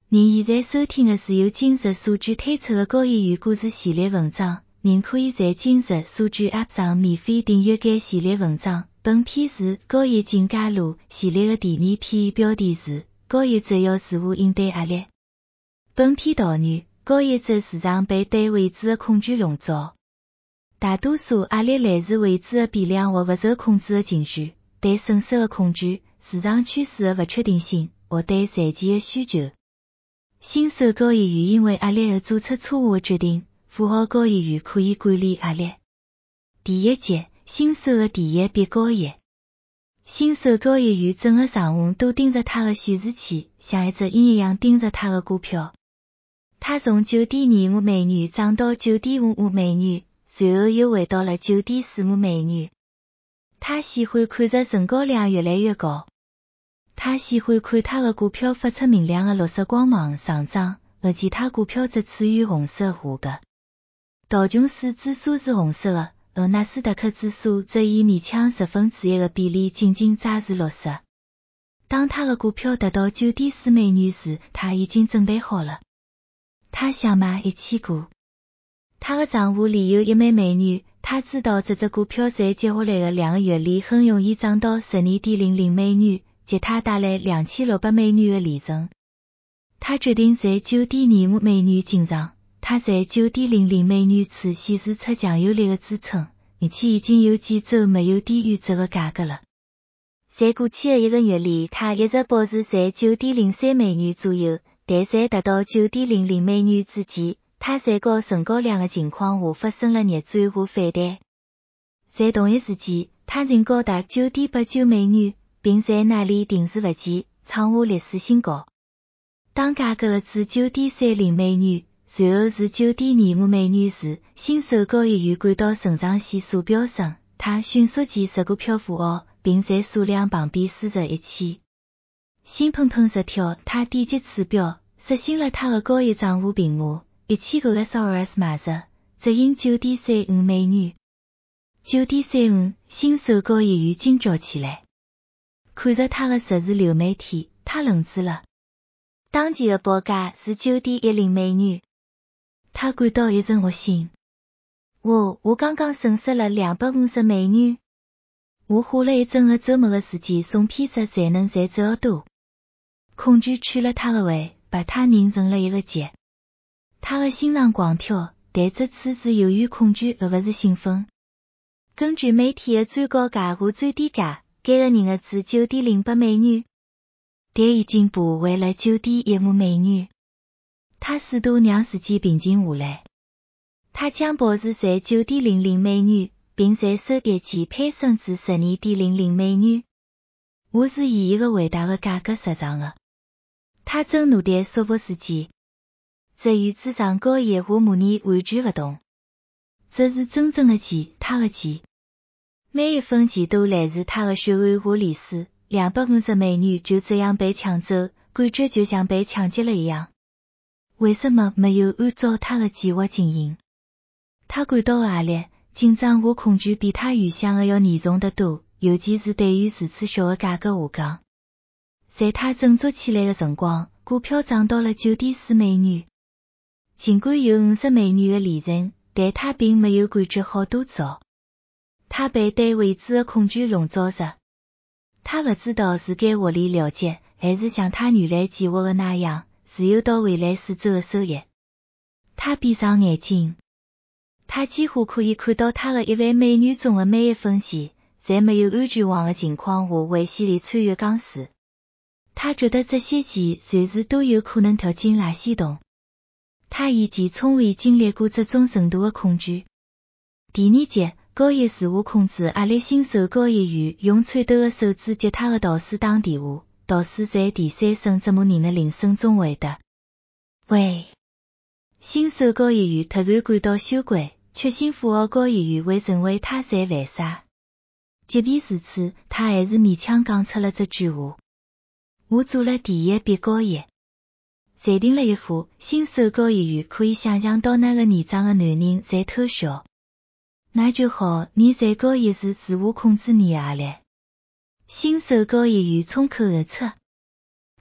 您现在收听的是由今日所知推出的高言语故事系列文章，您可以在今日所知 App 上免费订阅该系列文章。本篇是高言进阶路系列的第2篇，标题是高言只要如何应对压力。本篇导语：高言者时常被对未知的恐惧笼罩。大多数压力来自未知的变量或不受控制的情绪，对损失的恐惧、市场趋势的不确定性或对赚钱的需求。新手高言语因为压力而做出错误的决定，富豪高言语可以管理压力。第一节，新手的第一笔交易。新手高言语整个上午都盯着他的显示器，像一只鹰一样盯着他的股票。他从 9.25 美元涨到 9.55 美元，随后又回到了 9.45 美元。他喜欢看着成交量越来越高。他喜欢看他的股票发出明亮的绿色光芒上涨，而其他股票则处于红色下格。道琼斯指数是红色的，而纳斯达克指数则以勉强1/10的比例紧紧扎入绿色。当他的股票达到 9.4 美元时，他已经准备好了。他想买1000股。他的账户里有1枚美元，他知道这只股票在接下来的2个月里很容易涨到 12.00 美元，给他带来2600美元的利润。他决定在 9.25 美元进场。他在 9.00 美元处显示出强有力的支撑，而且已经有几周没有低于这个价格了。在过去的1个月里，他一直保持在 9.03 美元左右，但在达到 9.00 美元之前，他在高成交量的情况下发生了逆转和反弹。在同一时间，他仍高达 9.89 美元，并在那里停滞不前，创下历史新高。当价格至 9.30 美元，随后是 9.25 美元时，新手高言语感到成长线索飙升，他迅速建设股票符号，并在数量旁边输入1000。心砰砰直跳，他点击此标，刷新了他的高言账户评码，1000个 SRS 买入，只应 9.35 美元。9.35，新手高言语惊叫起来。看着他的实时流媒体，他愣住了。当前的报价是 9.10 美元。他感到一阵恶心。我刚刚损失了250美元。我花了一整个周末的时间送披萨才能赚这么多。恐惧取了他的胃，把他拧成了一个结。他的心脏狂跳，但这次是由于恐惧而不是兴奋。根据每天的最高价和最低价，该个人的值 9.08 美元，但已经爬回了 9.15 美元。他试图让自己平静下来。他将保持在 9.00 美元，并在收益前攀升至 12.00 美元。我是以一个伟大的价格入场的。他正努力说服自己。这与纸上高言和模拟完全不同。这是真正的钱，他的钱。每一分钱都来自他的血汗和历史。250美元就这样被抢走，感觉就像被抢劫了一样。为什么没有按照他的计划进行？他感到压力、紧张和恐惧比他预想的要严重得多，尤其是对于如此小的价格下降。在他振作起来的辰光，股票涨到了 9.4 美元。尽管有50美元的利润，但他并没有感觉好多早。他被对未知的恐惧笼罩着。他不知道是该获利了结，还是像他原来计划的那样，自由到未来4周的收益。他闭上眼睛。他几乎可以看到他的1万美元中的每一分钱，在没有安全网的情况下危险地穿越港市。他觉得这些钱随时都有可能跳进垃圾桶。他以前从未经历过这种程度的恐惧。第2节，高言如何控制压力。新手高言语用颤抖的手指接他的导师打电话，导师在第3声折磨人的铃声中回答。喂。新手高言语突然感到羞愧，确信富豪高言语会认为他在玩耍。即便如此，他还是勉强讲出了这句话。我做了第1笔交易。暂停了一下，新手高言语可以想象到那个年长的男人在偷笑。那就好，你在交易时如何控制你的压力？新手高言语冲口而出。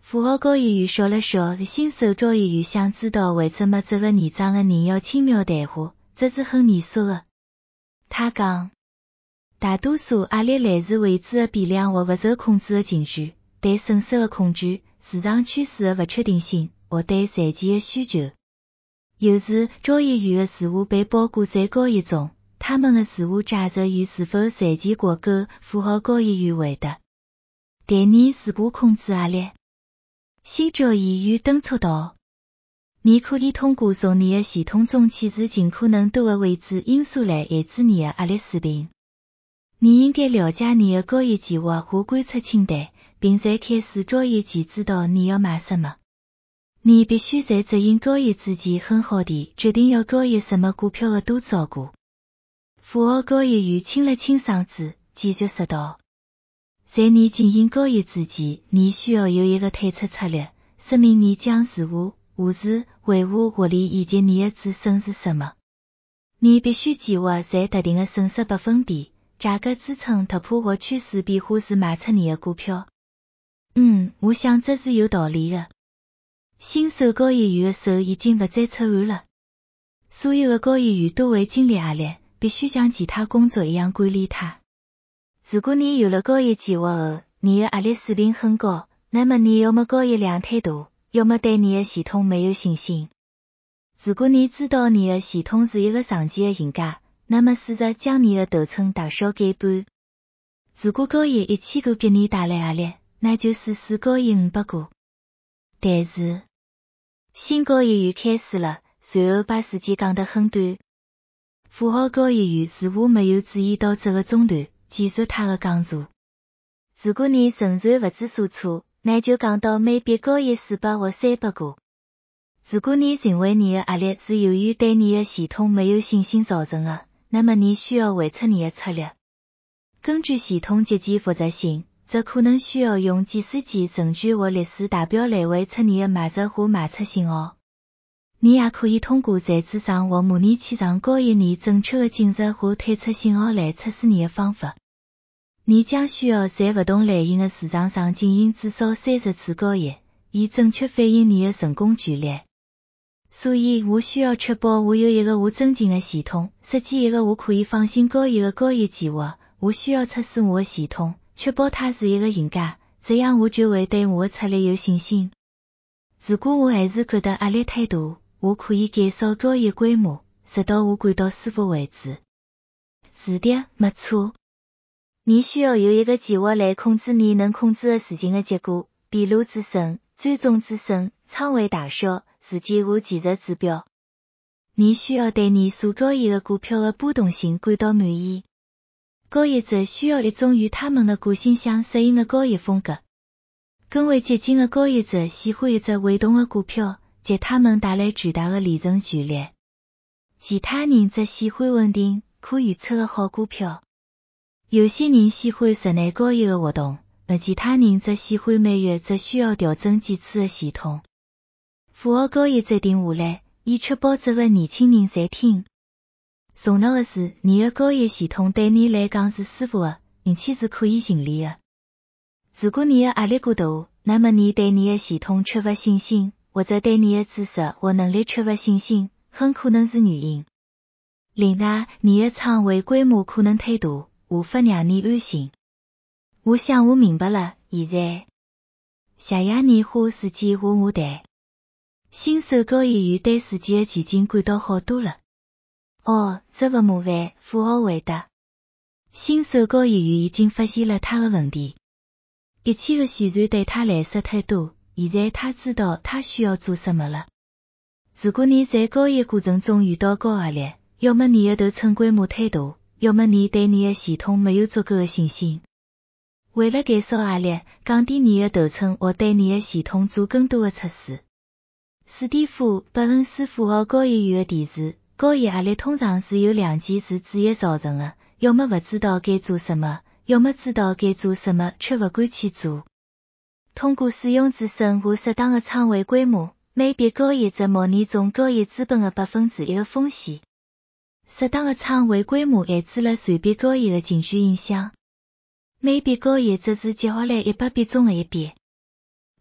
符号高言语说了说，新手高言语想知道为什么这个年长的人要轻描淡写，这是很严肃的。他讲，大多数压力来自未知的变量或不受控制的情绪，对损失的恐惧，市场趋势的不确定性，或对财钱的需求。有时高言语的事物被包裹在高言中，他们的自我价值与是否财钱挂钩，符合高言语回答。第二，自我控制压力。新高言语敦促道，你可以通过从你的系统中启示尽可能多的未知因素来限制你的压力水平。你应该了解你的高言计划和观测清单，并在开始高言前知道你要买什么。你必须在执行高言之前很好地决定要高言什么股票的多照顾。符号高言语清了清嗓子，继续说道，在你进行高言之前，你需要有一个退出策略，说明你将事物、物事、维护获利以及你的止损是什么。你必须计划在特定的损失百分比、价格支撑突破或趋势变化时卖出你的股票。我想这是有道理的。新手高言语的手已经不再出汗了。所有的高言语都会经历压力，必须像其他工作一样管理它。如果你有了高言计划后，你的压力水平很高，那么你要么高言量太大，要么对你的系统没有信心。如果你知道你的系统是一个长期的赢家，那么试着将你的头寸大小改半。如果高言1000个给你带来压力，那就试试高言500个。但是，新高言语开始了，随后把时间讲得很短。符号高言语似乎没有注意到这个中断，继续他的讲座。如果你仍然不知所措，那就讲到每笔高言400或300个。如果你认为你的压力是由于对你的系统没有信心造成的，那么你需要回出你的策略。根据系统极其复杂性，这可能需要用几十件证据或历史代表来回出你的买入或卖出信号。你也可以通过在纸上或模拟器上高言你正确的进入或退出信号来测试你的方法。你将需要在不同类型的市场上进行至少30次高言，以正确反映你的成功举例。所以我需要确保我有一个我尊敬的系统，设计一个我可以放心高言的高言计划。我需要测试我的系统，确保它是一个赢家，这样我就会对我的策略有信心。如果我还是觉得压力太大，我可以减少高言规模，直到我感到舒服为止。是的，没错。你需要有一个计划来控制你能控制的事情的结果，比如止损、追踪止损、仓位大小、时间和技术指标。你需要对你所高言的股票的波动性感到满意。高言者需要一种与他们的个性相适应的高言风格。更为激进的高言者喜欢一只微动的股票，给他们带来巨大的利润权利。其他人则喜欢稳定、可预测的好股票。有些人喜欢室内高言的活动，而其他人则喜欢每月只需要调整几次的系统。符号高言制定下来，以确保这个年轻人侪听。重要的是，你的高言系统对你来讲是舒服的，并且是可以盈利的。如果你的压力过大，那么你对你的系统缺乏信心，或者对你的知识或能力缺乏信心，很可能是原因。另外，你的仓位规模可能太大，无法让你安心。我想我明白了，现在，谢谢你花时间和我谈。新手高言语对自己的前景感到好多了。这不麻烦，符号回答。新手高言语已经发现了他的问题。1000个宣传对他来说太多，现在他知道他需要做什么了。如果你在高言过程中遇到高压力，要么你的头寸规模太大，要么你对你的系统没有足够的信心。为了减少压力，降低你的头寸或对你的系统做更多的测试。史蒂夫·伯恩斯符号高言语的提示，高言压力通常是由2件事之一造成的，要么不知道该做什么，要么知道该做什么却不敢去做。通过使用止损和适当的仓位规模，每笔高言则模拟总高言资本的1%的风险。适当的仓位规模限制了随笔高言的情绪影响。每笔高言则是接下来100笔中的一笔。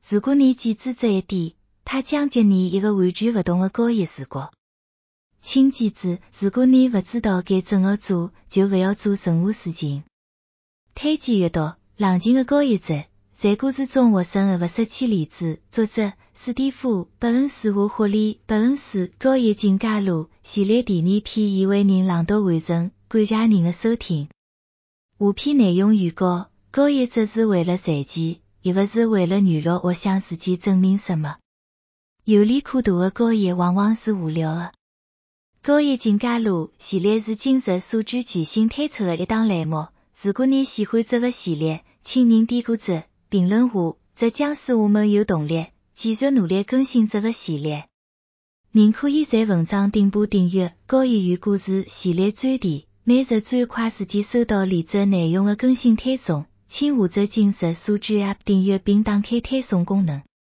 如果你记住这一点，它将给你一个完全不同的交易视角。请记住，如果你不知道该怎么做，就不要做任何事情。推荐阅读《冷静的交易者》，在故事中获胜而不失去理智。作者史蒂夫·伯恩斯和霍利·伯恩斯，交易进阶路系列第2篇已为您朗读完成，感谢您的收听。下篇内容预告：交易者是为了赚钱，而不是为了娱乐或向自己证明什么。有利可图的交易往往是无聊的。交易进阶路系列是今日数据全新推出的一档栏目。如果你喜欢这个系列，请您点个赞，评论下，这将使我们有动力继续努力更新这个系列。您可以在文章顶部订阅交易与故事系列专题，每日最快时间收到连载内容的更新推送。请下载今日数据 App 订阅并打开推送功能。